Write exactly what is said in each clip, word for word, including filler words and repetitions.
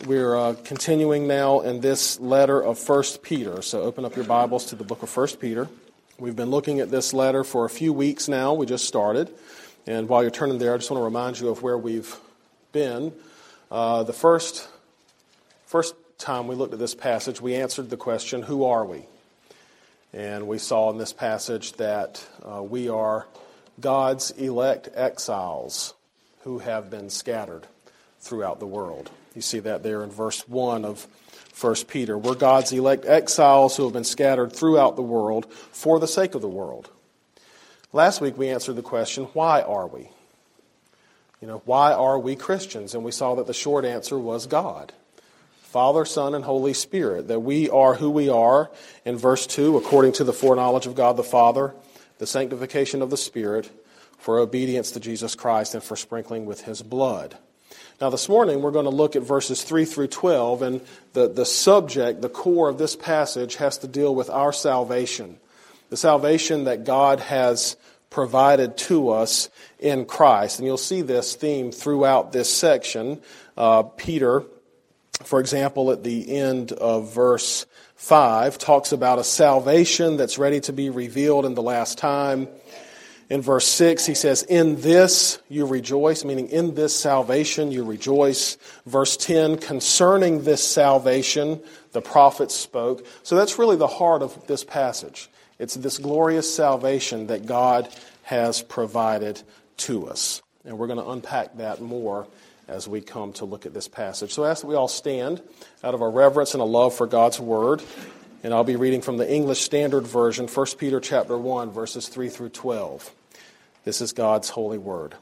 We're uh, continuing now in this letter of First Peter. So open up your Bibles to the book of First Peter. We've been looking at this letter for a few weeks now. We just started. And while you're turning there, I just want to remind you of where we've been. Uh, the first, first time we looked at this passage, we answered the question, who are we? And we saw in this passage that uh, we are God's elect exiles who have been scattered throughout the world. You see that there in verse one of First Peter. We're God's elect exiles who have been scattered throughout the world for the sake of the world. Last week we answered the question, why are we? You know, why are we Christians? And we saw that the short answer was God. Father, Son, and Holy Spirit. That we are who we are in verse two, according to the foreknowledge of God the Father, the sanctification of the Spirit, for obedience to Jesus Christ, and for sprinkling with His blood. Now this morning we're going to look at verses three through twelve, and the, the subject, the core of this passage has to deal with our salvation. The salvation that God has provided to us in Christ. And you'll see this theme throughout this section. Uh, Peter, for example, at the end of verse five, talks about a salvation that's ready to be revealed in the last time. In verse six, he says, in this you rejoice, meaning in this salvation you rejoice. Verse ten, concerning this salvation, the prophets spoke. So that's really the heart of this passage. It's this glorious salvation that God has provided to us. And we're going to unpack that more as we come to look at this passage. So I ask that we all stand out of a reverence and a love for God's Word. And I'll be reading from the English Standard Version, First Peter chapter one, verses three through twelve. This is God's holy word.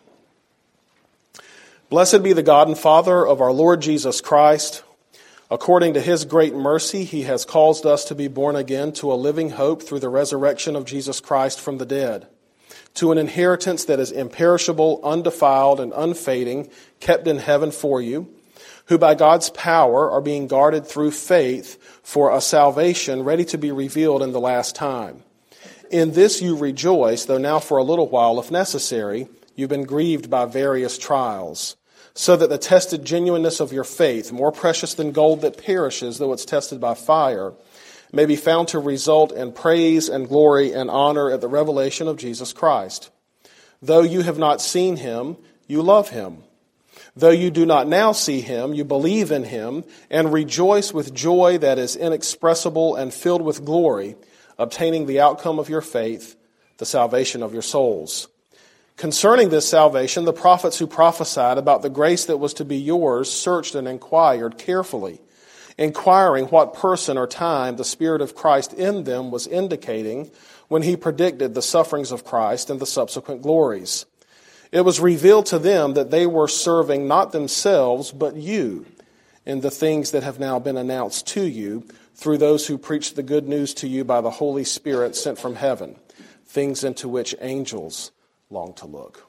Blessed be the God and Father of our Lord Jesus Christ. According to His great mercy, He has caused us to be born again to a living hope through the resurrection of Jesus Christ from the dead, to an inheritance that is imperishable, undefiled, and unfading, kept in heaven for you, who by God's power are being guarded through faith for a salvation ready to be revealed in the last time. In this you rejoice, though now for a little while, if necessary, you've been grieved by various trials, so that the tested genuineness of your faith, more precious than gold that perishes, though it's tested by fire, may be found to result in praise and glory and honor at the revelation of Jesus Christ. Though you have not seen Him, you love Him. Though you do not now see Him, you believe in Him and rejoice with joy that is inexpressible and filled with glory, obtaining the outcome of your faith, the salvation of your souls. Concerning this salvation, the prophets who prophesied about the grace that was to be yours searched and inquired carefully, inquiring what person or time the Spirit of Christ in them was indicating when He predicted the sufferings of Christ and the subsequent glories. It was revealed to them that they were serving not themselves, but you, in the things that have now been announced to you through those who preach the good news to you by the Holy Spirit sent from heaven, things into which angels long to look.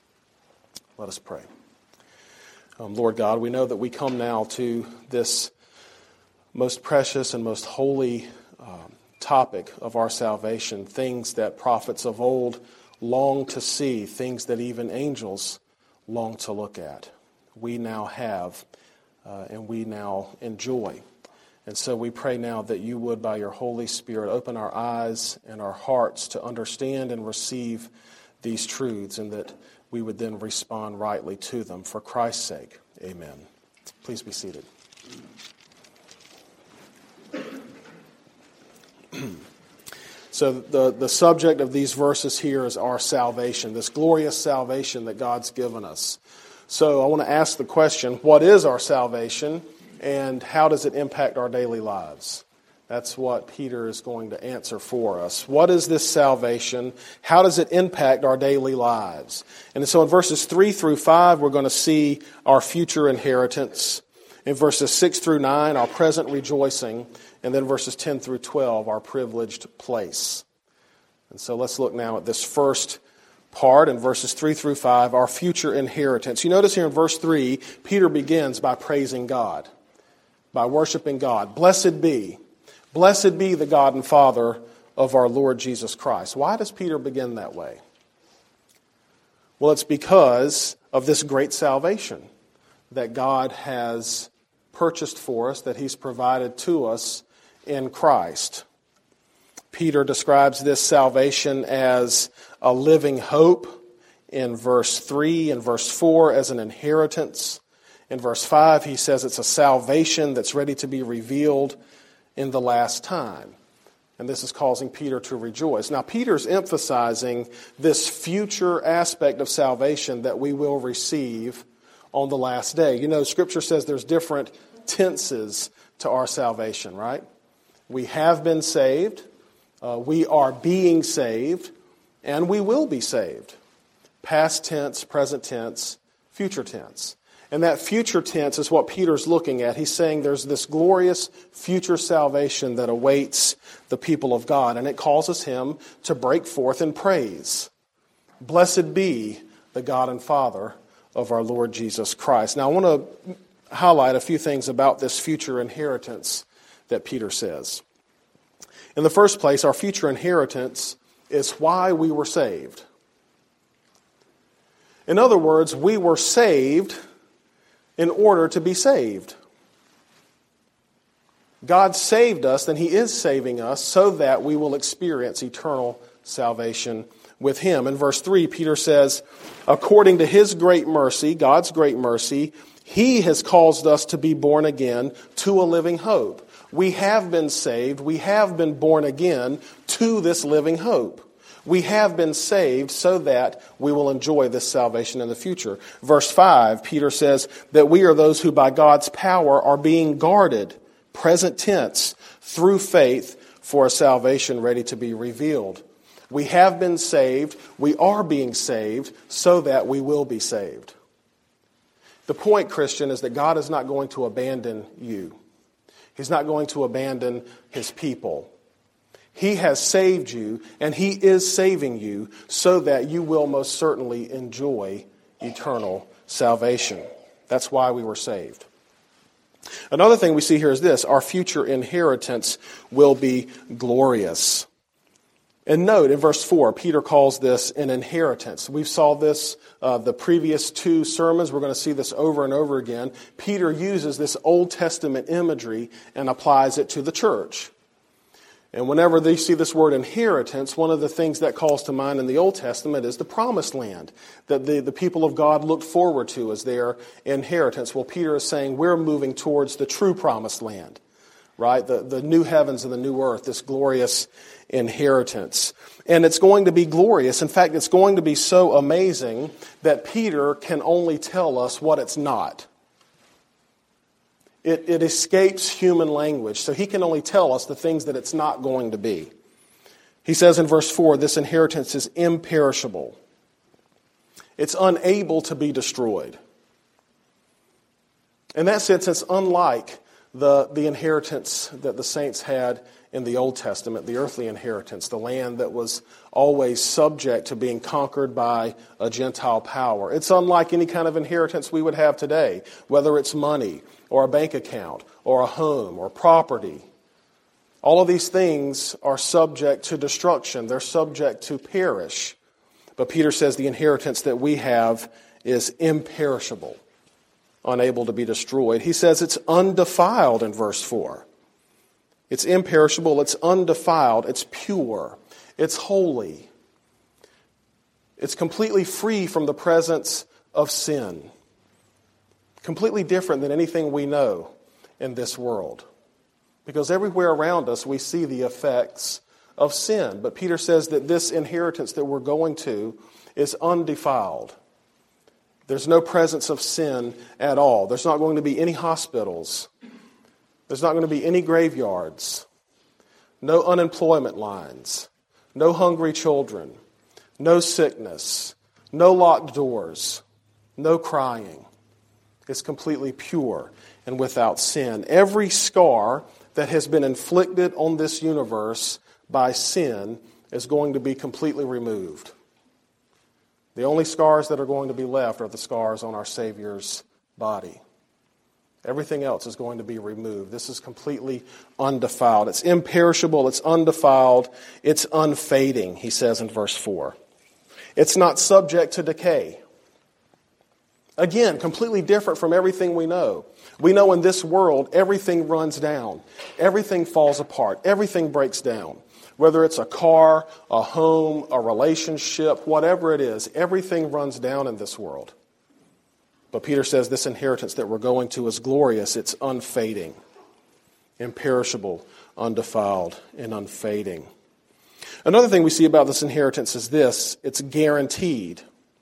Let us pray. Um, Lord God, we know that we come now to this most precious and most holy um, topic of our salvation, things that prophets of old long to see, things that even angels long to look at. We now have uh, and we now enjoy. And so we pray now that you would, by your Holy Spirit, open our eyes and our hearts to understand and receive these truths, and that we would then respond rightly to them. For Christ's sake, amen. Please be seated. So the, the subject of these verses here is our salvation, this glorious salvation that God's given us. So I want to ask the question, what is our salvation? And how does it impact our daily lives? That's what Peter is going to answer for us. What is this salvation? How does it impact our daily lives? And so in verses three through five, we're going to see our future inheritance. In verses six through nine, our present rejoicing. And then verses ten through twelve, our privileged place. And so let's look now at this first part in verses three through five, our future inheritance. You notice here in verse three, Peter begins by praising God, by worshiping God. Blessed be, blessed be the God and Father of our Lord Jesus Christ. Why does Peter begin that way? Well, it's because of this great salvation that God has purchased for us, that he's provided to us in Christ. Peter describes this salvation as a living hope in verse three and verse four, as an inheritance. In verse five, he says it's a salvation that's ready to be revealed in the last time. And this is causing Peter to rejoice. Now, Peter's emphasizing this future aspect of salvation that we will receive on the last day. You know, Scripture says there's different tenses to our salvation, right? We have been saved, uh, we are being saved, and we will be saved. Past tense, present tense, future tense. And that future tense is what Peter's looking at. He's saying there's this glorious future salvation that awaits the people of God, and it causes him to break forth in praise. Blessed be the God and Father of our Lord Jesus Christ. Now, I want to highlight a few things about this future inheritance that Peter says. In the first place, our future inheritance is why we were saved. In other words, we were saved in order to be saved. God saved us, and he is saving us so that we will experience eternal salvation with him. In verse three, Peter says, according to his great mercy, God's great mercy, he has caused us to be born again to a living hope. We have been saved, we have been born again to this living hope. We have been saved so that we will enjoy this salvation in the future. Verse five, Peter says that we are those who by God's power are being guarded, present tense, through faith for a salvation ready to be revealed. We have been saved, we are being saved so that we will be saved. The point, Christian, is that God is not going to abandon you. He's not going to abandon his people. He has saved you, and he is saving you so that you will most certainly enjoy eternal salvation. That's why we were saved. Another thing we see here is this: our future inheritance will be glorious. And note, in verse four, Peter calls this an inheritance. We saw this uh, the previous two sermons. We're going to see this over and over again. Peter uses this Old Testament imagery and applies it to the church. And whenever they see this word inheritance, one of the things that calls to mind in the Old Testament is the promised land that the, the people of God looked forward to as their inheritance. Well, Peter is saying we're moving towards the true promised land, right? The, the new heavens and the new earth, this glorious inheritance. And it's going to be glorious. In fact, it's going to be so amazing that Peter can only tell us what it's not. It, it escapes human language, so he can only tell us the things that it's not going to be. He says in verse four, this inheritance is imperishable. It's unable to be destroyed. In that sense, it's unlike the, the inheritance that the saints had in the Old Testament, the earthly inheritance, the land that was always subject to being conquered by a Gentile power. It's unlike any kind of inheritance we would have today, whether it's money or a bank account or a home or property. All of these things are subject to destruction. They're subject to perish. But Peter says the inheritance that we have is imperishable, unable to be destroyed. He says it's undefiled in verse four. It's imperishable, it's undefiled, it's pure, it's holy. It's completely free from the presence of sin. Completely different than anything we know in this world. Because everywhere around us we see the effects of sin. But Peter says that this inheritance that we're going to is undefiled. There's no presence of sin at all. There's not going to be any hospitals. There's not going to be any graveyards, no unemployment lines, no hungry children, no sickness, no locked doors, no crying. It's completely pure and without sin. Every scar that has been inflicted on this universe by sin is going to be completely removed. The only scars that are going to be left are the scars on our Savior's body. Everything else is going to be removed. This is completely undefiled. It's imperishable, it's undefiled, it's unfading, he says in verse four. It's not subject to decay. Again, completely different from everything we know. We know in this world, everything runs down. Everything falls apart. Everything breaks down. Whether it's a car, a home, a relationship, whatever it is, everything runs down in this world. But Peter says this inheritance that we're going to is glorious. It's unfading, imperishable, undefiled, and unfading. Another thing we see about this inheritance is this: it's guaranteed.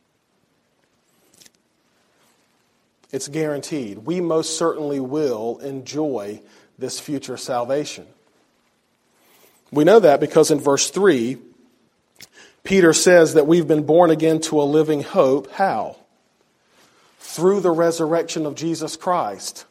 It's guaranteed. We most certainly will enjoy this future salvation. We know that because in verse three, Peter says that we've been born again to a living hope. How? Through the resurrection of Jesus Christ.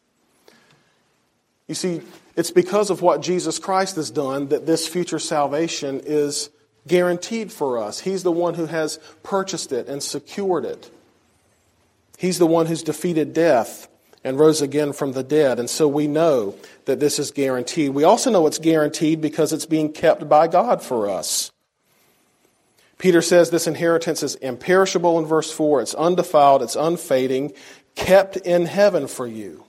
You see, it's because of what Jesus Christ has done that this future salvation is guaranteed for us. He's the one who has purchased it and secured it. He's the one who's defeated death and rose again from the dead. And so we know that this is guaranteed. We also know it's guaranteed because it's being kept by God for us. Peter says this inheritance is imperishable in verse four. It's undefiled, it's unfading, kept in heaven for you.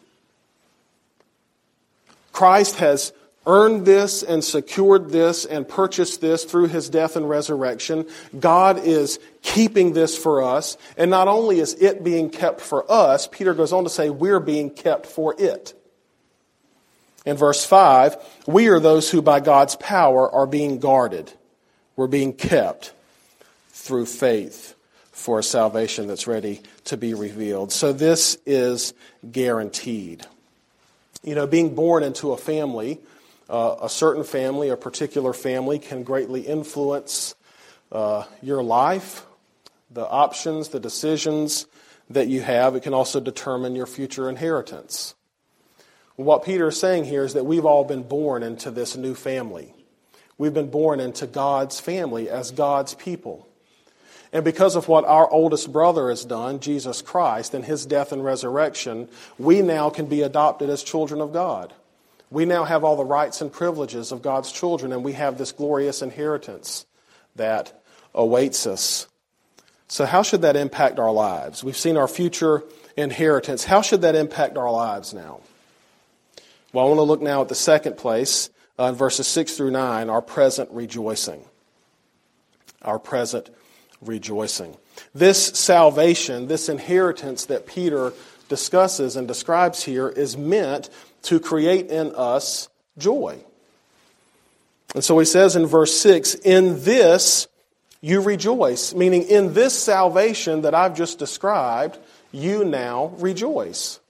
Christ has earned this and secured this and purchased this through his death and resurrection. God is keeping this for us. And not only is it being kept for us, Peter goes on to say we're being kept for it. In verse five, we are those who by God's power are being guarded. We're being kept through faith for a salvation that's ready to be revealed. So this is guaranteed. You know, being born into a family, uh, a certain family, a particular family can greatly influence uh, your life, the options, the decisions that you have. It can also determine your future inheritance. What Peter is saying here is that we've all been born into this new family. We've been born into God's family as God's people. And because of what our oldest brother has done, Jesus Christ, and his death and resurrection, we now can be adopted as children of God. We now have all the rights and privileges of God's children, and we have this glorious inheritance that awaits us. So how should that impact our lives? We've seen our future inheritance. How should that impact our lives now? Well, I want to look now at the second place, uh, in verses six through nine, our present rejoicing. Our present rejoicing. This salvation, this inheritance that Peter discusses and describes here is meant to create in us joy. And so he says in verse six, in this you rejoice, meaning in this salvation that I've just described, you now rejoice.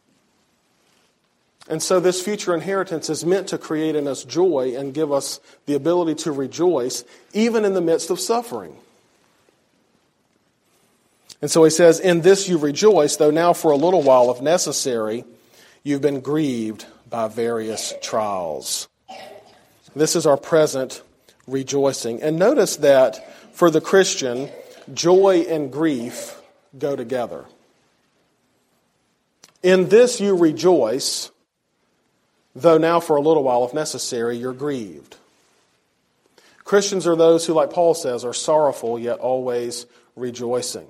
And so this future inheritance is meant to create in us joy and give us the ability to rejoice even in the midst of suffering. And so he says, in this you rejoice, though now for a little while, if necessary, you've been grieved by various trials. This is our present rejoicing. And notice that for the Christian, joy and grief go together. In this you rejoice, though now for a little while, if necessary, you're grieved. Christians are those who, like Paul says, are sorrowful yet always rejoicing.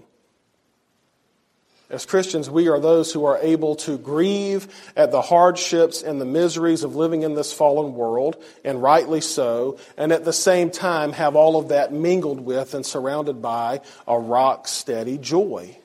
As Christians, we are those who are able to grieve at the hardships and the miseries of living in this fallen world, and rightly so, and at the same time have all of that mingled with and surrounded by a rock-steady joy.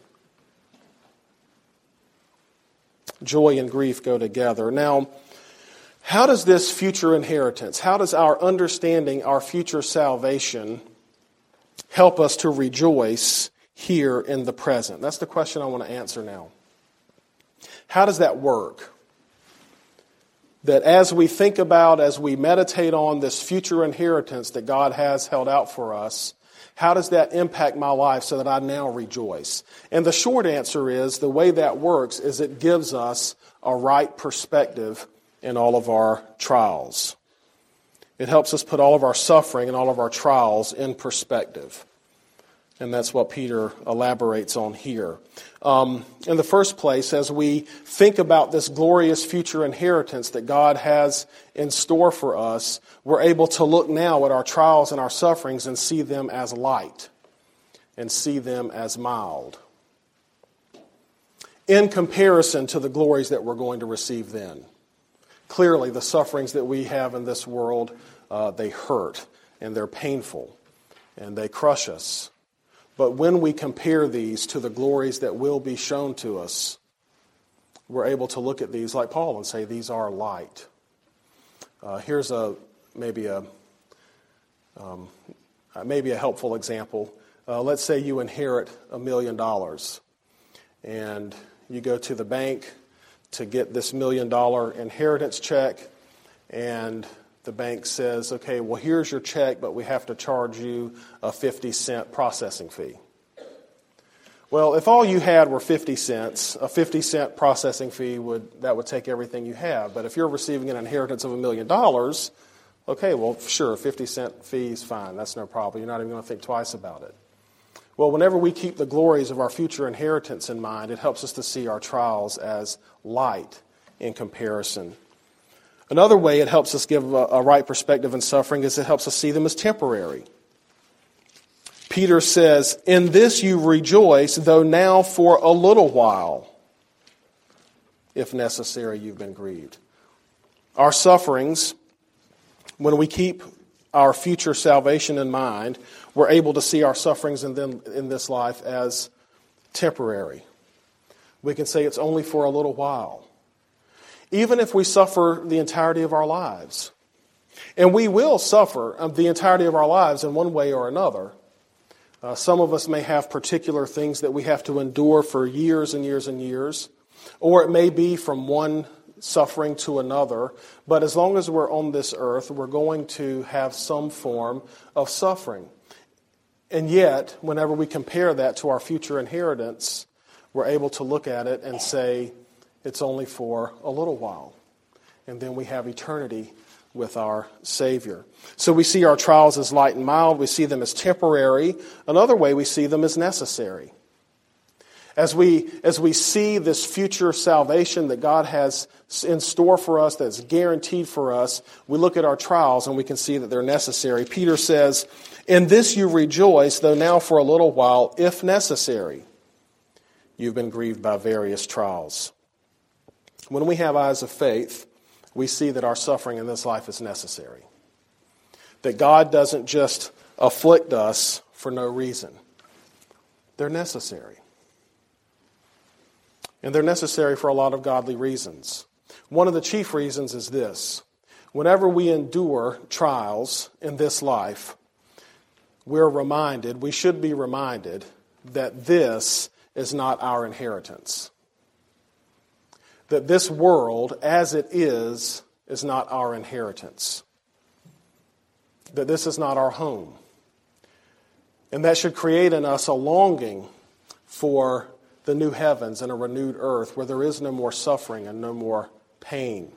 Joy and grief go together. Now, how does this future inheritance, how does our understanding our future salvation help us to rejoice here in the present? That's the question I want to answer now. How does that work? That as we think about, as we meditate on this future inheritance that God has held out for us, how does that impact my life so that I now rejoice? And the short answer is, the way that works is it gives us a right perspective in all of our trials. It helps us put all of our suffering and all of our trials in perspective. And that's what Peter elaborates on here. Um, in the first place, as we think about this glorious future inheritance that God has in store for us, we're able to look now at our trials and our sufferings and see them as light and see them as mild. in comparison to the glories that we're going to receive then. Clearly, the sufferings that we have in this world, uh, they hurt, and they're painful, and they crush us. But when we compare these to the glories that will be shown to us, we're able to look at these like Paul and say, these are light. Uh, here's a maybe a um, maybe a helpful example. Uh, let's say you inherit a million dollars, and you go to the bank to get this million dollar inheritance check, and the bank says, okay, well, here's your check, but we have to charge you a fifty cent processing fee. Well, if all you had were fifty cents, a fifty cent processing fee would that would take everything you have. But if you're receiving an inheritance of a million dollars, okay, well, sure, fifty cent fee is fine. That's no problem. You're not even going to think twice about it. Well, whenever we keep the glories of our future inheritance in mind, it helps us to see our trials as light in comparison. Another way it helps us give a, a right perspective in suffering is it helps us see them as temporary. Peter says, in this you rejoice, though now for a little while, if necessary, you've been grieved. Our sufferings, when we keep our future salvation in mind, we're able to see our sufferings in, them, in this life as temporary. We can say it's only for a little while. Even if we suffer the entirety of our lives, and we will suffer the entirety of our lives in one way or another. Uh, some of us may have particular things that we have to endure for years and years and years, or it may be from one suffering to another. But as long as we're on this earth, we're going to have some form of suffering. And yet, whenever we compare that to our future inheritance, we're able to look at it and say, it's only for a little while. And then we have eternity with our Savior. So we see our trials as light and mild. We see them as temporary. Another way, we see them as necessary. As we, as we see this future salvation that God has in store for us, that's guaranteed for us, we look at our trials and we can see that they're necessary. Peter says, in this you rejoice, though now for a little while, if necessary, you've been grieved by various trials. When we have eyes of faith, we see that our suffering in this life is necessary. That God doesn't just afflict us for no reason. They're necessary. And they're necessary for a lot of godly reasons. One of the chief reasons is this. Whenever we endure trials in this life, we're reminded, we should be reminded, that this is not our inheritance. That this world, as it is, is not our inheritance. That this is not our home. And that should create in us a longing for the new heavens and a renewed earth where there is no more suffering and no more pain.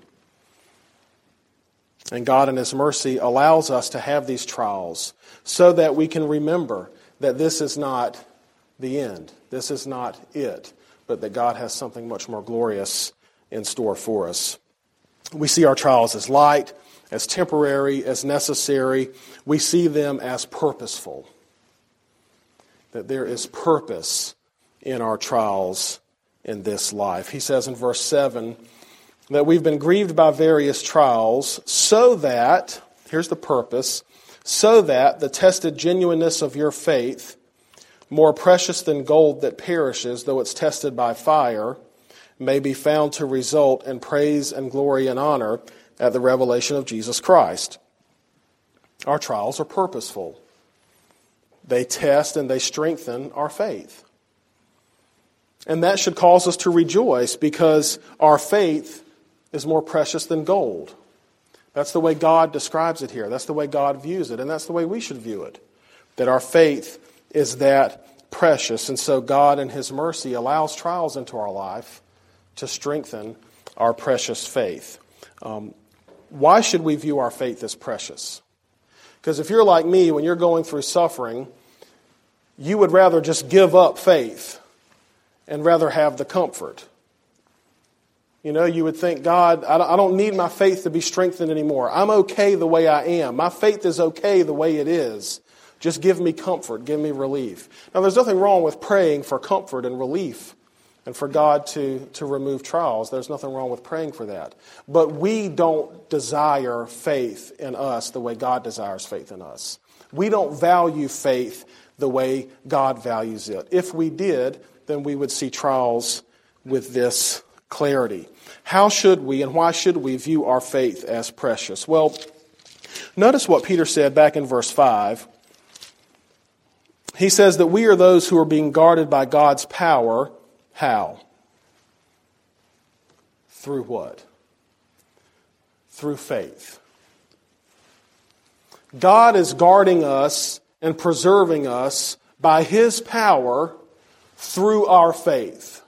And God in His mercy allows us to have these trials so that we can remember that this is not the end. This is not it, but that God has something much more glorious in store for us. We see our trials as light, as temporary, as necessary. We see them as purposeful. That there is purpose in our trials in this life. He says in verse seven that we've been grieved by various trials so that, here's the purpose, so that the tested genuineness of your faith, more precious than gold that perishes, though it's tested by fire, may be found to result in praise and glory and honor at the revelation of Jesus Christ. Our trials are purposeful. They test and they strengthen our faith. And that should cause us to rejoice because our faith is more precious than gold. That's the way God describes it here. That's the way God views it. And that's the way we should view it. That our faith is that precious. And so God in His mercy allows trials into our life to strengthen our precious faith. Um, why should we view our faith as precious? Because if you're like me, when you're going through suffering, you would rather just give up faith and rather have the comfort. You know, you would think, God, I don't need my faith to be strengthened anymore. I'm okay the way I am. My faith is okay the way it is. Just give me comfort. Give me relief. Now, there's nothing wrong with praying for comfort and relief and for God to, to remove trials. There's nothing wrong with praying for that. But we don't desire faith in us the way God desires faith in us. We don't value faith the way God values it. If we did, then we would see trials with this clarity. How should we and why should we view our faith as precious? Well, notice what Peter said back in verse five. He says that we are those who are being guarded by God's power. How? Through what? Through faith. God is guarding us and preserving us by His power through our faith.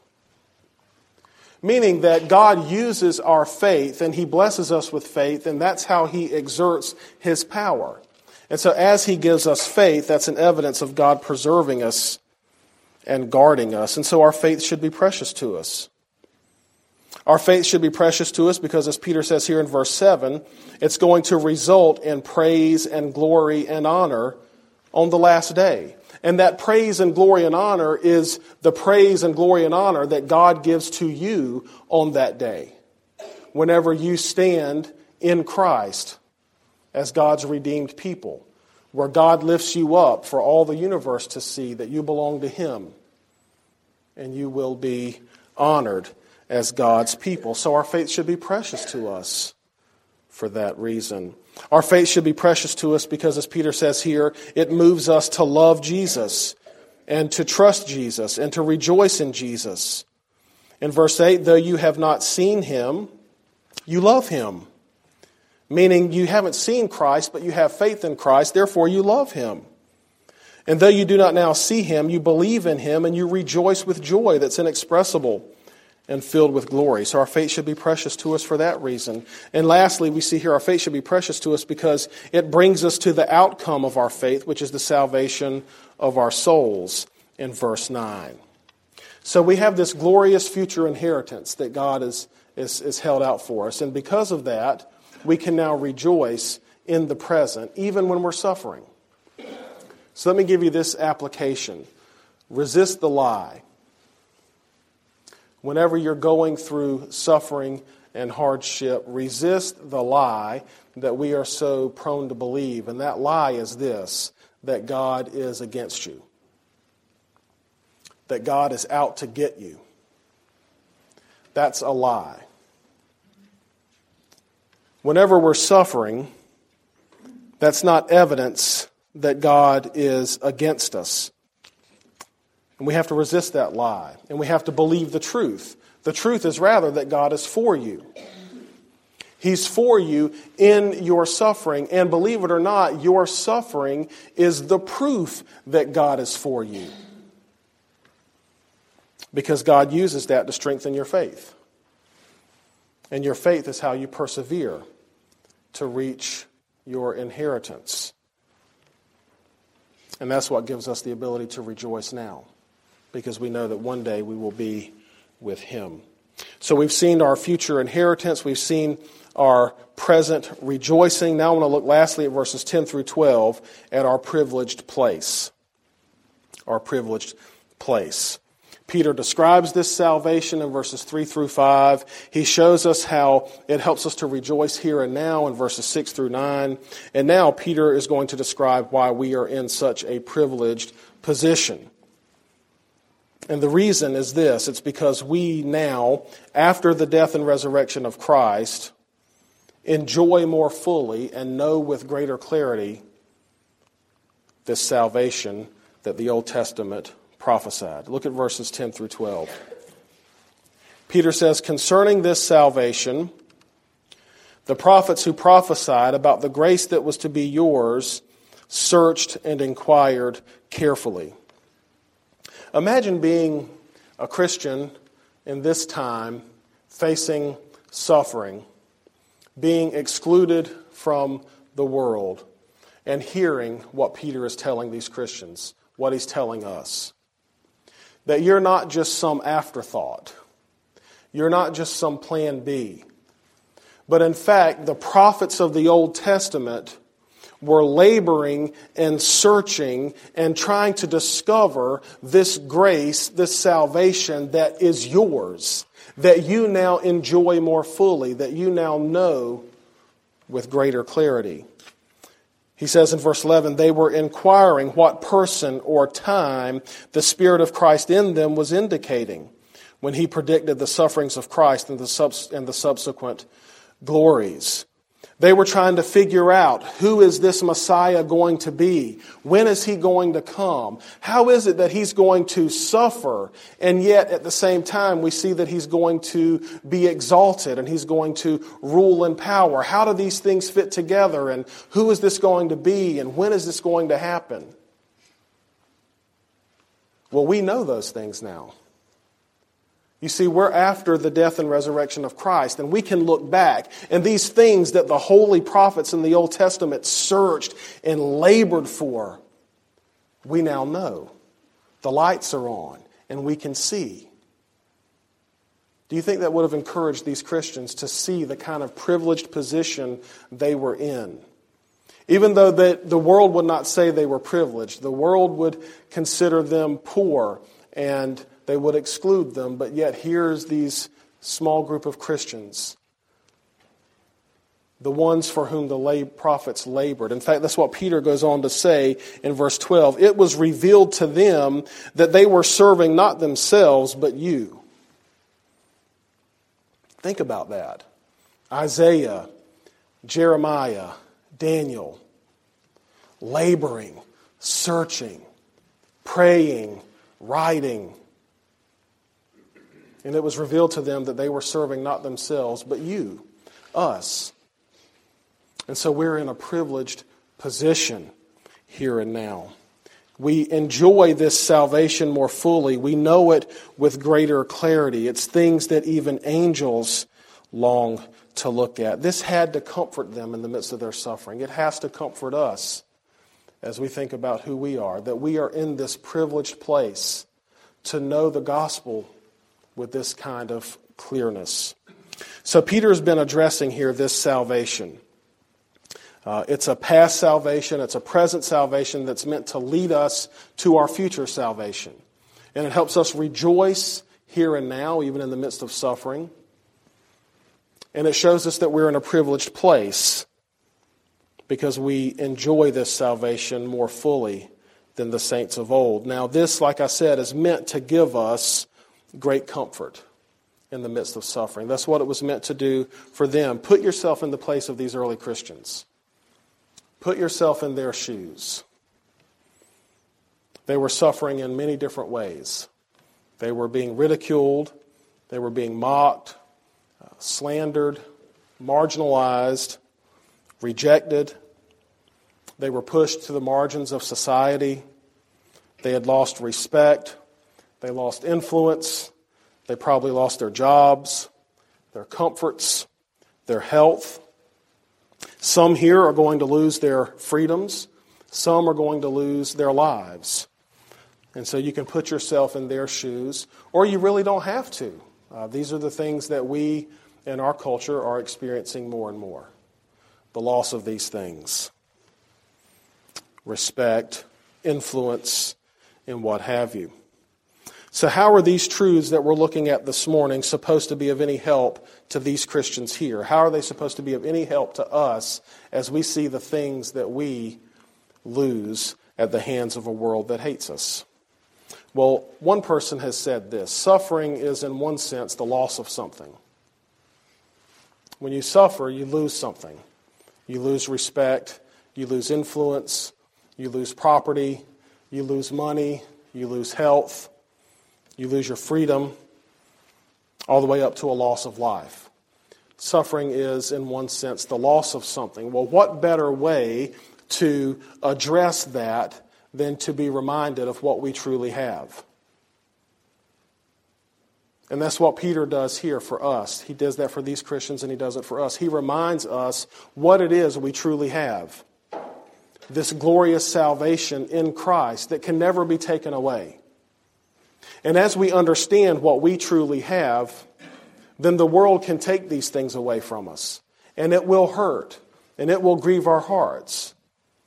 Meaning that God uses our faith and He blesses us with faith, and that's how He exerts His power. And so as He gives us faith, that's an evidence of God preserving us and guarding us. And so our faith should be precious to us. Our faith should be precious to us because, as Peter says here in verse seven, it's going to result in praise and glory and honor on the last day. And that praise and glory and honor is the praise and glory and honor that God gives to you on that day, whenever you stand in Christ as God's redeemed people, where God lifts you up for all the universe to see that you belong to Him, and you will be honored as God's people. So our faith should be precious to us for that reason. Our faith should be precious to us because, as Peter says here, it moves us to love Jesus and to trust Jesus and to rejoice in Jesus. In verse eight, though you have not seen Him, you love Him. Meaning you haven't seen Christ, but you have faith in Christ, therefore you love Him. And though you do not now see Him, you believe in Him and you rejoice with joy that's inexpressible and filled with glory. So our faith should be precious to us for that reason. And lastly, we see here our faith should be precious to us because it brings us to the outcome of our faith, which is the salvation of our souls in verse nine. So we have this glorious future inheritance that God is, is, is held out for us. And because of that, we can now rejoice in the present, even when we're suffering. So let me give you this application. Resist the lie. Whenever you're going through suffering and hardship, resist the lie that we are so prone to believe. And that lie is this, that God is against you. That God is out to get you. That's a lie. Whenever we're suffering, that's not evidence that God is against us. And we have to resist that lie. And we have to believe the truth. The truth is rather that God is for you. He's for you in your suffering. And believe it or not, your suffering is the proof that God is for you. Because God uses that to strengthen your faith. And your faith is how you persevere to reach your inheritance. And that's what gives us the ability to rejoice now, because we know that one day we will be with Him. So we've seen our future inheritance. We've seen our present rejoicing. Now I want to look lastly at verses ten through twelve at our privileged place. Our privileged place. Peter describes this salvation in verses three through five. He shows us how it helps us to rejoice here and now in verses six through nine. And now Peter is going to describe why we are in such a privileged position. And the reason is this. It's because we now, after the death and resurrection of Christ, enjoy more fully and know with greater clarity this salvation that the Old Testament prophesied. Look at verses ten through twelve. Peter says, concerning this salvation, the prophets who prophesied about the grace that was to be yours searched and inquired carefully. Imagine being a Christian in this time, facing suffering, being excluded from the world, and hearing what Peter is telling these Christians, what he's telling us. That you're not just some afterthought. You're not just some plan B. But in fact, the prophets of the Old Testament were laboring and searching and trying to discover this grace, this salvation that is yours, that you now enjoy more fully, that you now know with greater clarity. He says in verse eleven, they were inquiring what person or time the Spirit of Christ in them was indicating when he predicted the sufferings of Christ and the, subs- and the subsequent glories. They were trying to figure out, who is this Messiah going to be? When is he going to come? How is it that he's going to suffer? And yet at the same time we see that he's going to be exalted and he's going to rule in power. How do these things fit together? And who is this going to be? And when is this going to happen? Well, we know those things now. You see, we're after the death and resurrection of Christ, and we can look back, and these things that the holy prophets in the Old Testament searched and labored for, we now know. The lights are on, and we can see. Do you think that would have encouraged these Christians to see the kind of privileged position they were in? Even though the, the world would not say they were privileged, the world would consider them poor and they would exclude them, but yet here's these small group of Christians, the ones for whom the lab- prophets labored. In fact, that's what Peter goes on to say in verse twelve. It was revealed to them that they were serving not themselves, but you. Think about that. Isaiah, Jeremiah, Daniel, laboring, searching, praying, writing. And it was revealed to them that they were serving not themselves, but you, us. And so we're in a privileged position here and now. We enjoy this salvation more fully. We know it with greater clarity. It's things that even angels long to look at. This had to comfort them in the midst of their suffering. It has to comfort us as we think about who we are, that we are in this privileged place to know the gospel with this kind of clearness. So Peter has been addressing here this salvation. Uh, it's a past salvation. It's a present salvation that's meant to lead us to our future salvation. And it helps us rejoice here and now, even in the midst of suffering. And it shows us that we're in a privileged place because we enjoy this salvation more fully than the saints of old. Now this, like I said, is meant to give us great comfort in the midst of suffering. That's what it was meant to do for them. Put yourself in the place of these early Christians. Put yourself in their shoes. They were suffering in many different ways. They were being ridiculed. They were being mocked, uh, slandered, marginalized, rejected. They were pushed to the margins of society. They had lost respect. They lost influence. They probably lost their jobs, their comforts, their health. Some here are going to lose their freedoms. Some are going to lose their lives. And so you can put yourself in their shoes, or you really don't have to. Uh, these are the things that we in our culture are experiencing more and more. The loss of these things. Respect, influence, and what have you. So how are these truths that we're looking at this morning supposed to be of any help to these Christians here? How are they supposed to be of any help to us as we see the things that we lose at the hands of a world that hates us? Well, one person has said this: suffering is in one sense the loss of something. When you suffer, you lose something. You lose respect, you lose influence, you lose property, you lose money, you lose health. You lose your freedom, all the way up to a loss of life. Suffering is, in one sense, the loss of something. Well, what better way to address that than to be reminded of what we truly have? And that's what Peter does here for us. He does that for these Christians, and he does it for us. He reminds us what it is we truly have. This glorious salvation in Christ that can never be taken away. And as we understand what we truly have, then the world can take these things away from us. And it will hurt. And it will grieve our hearts.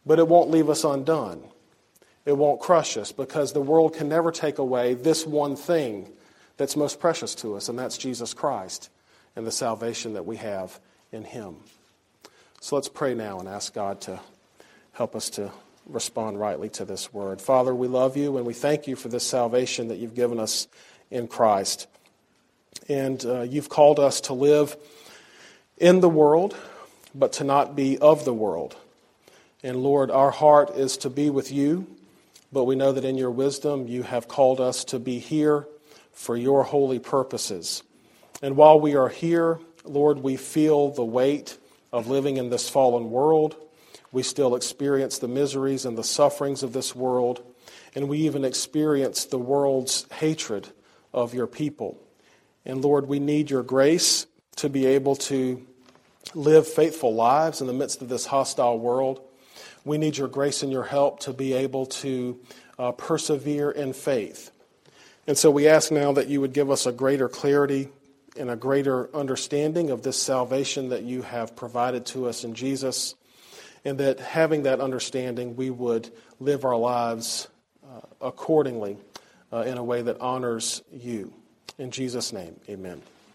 But it won't leave us undone. It won't crush us, because the world can never take away this one thing that's most precious to us, and that's Jesus Christ and the salvation that we have in Him. So let's pray now and ask God to help us to respond rightly to this word. Father, we love you and we thank you for this salvation that you've given us in Christ. And uh, you've called us to live in the world, but to not be of the world. And Lord, our heart is to be with you, but we know that in your wisdom you have called us to be here for your holy purposes. And while we are here, Lord, we feel the weight of living in this fallen world. We still experience the miseries and the sufferings of this world, and we even experience the world's hatred of your people. And Lord, we need your grace to be able to live faithful lives in the midst of this hostile world. We need your grace and your help to be able to uh, persevere in faith. And so we ask now that you would give us a greater clarity and a greater understanding of this salvation that you have provided to us in Jesus, and that having that understanding, we would live our lives uh, accordingly uh, in a way that honors you. In Jesus' name, amen.